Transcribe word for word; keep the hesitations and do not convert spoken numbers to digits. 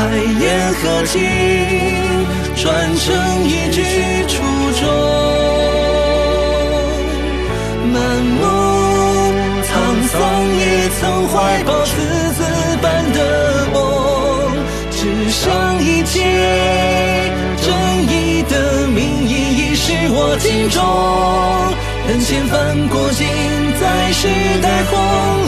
言和情，传承一句初衷。满目沧桑，也曾怀抱赤子般的梦，只想一切正义的名义已是我心中。等千帆过尽，在时代洪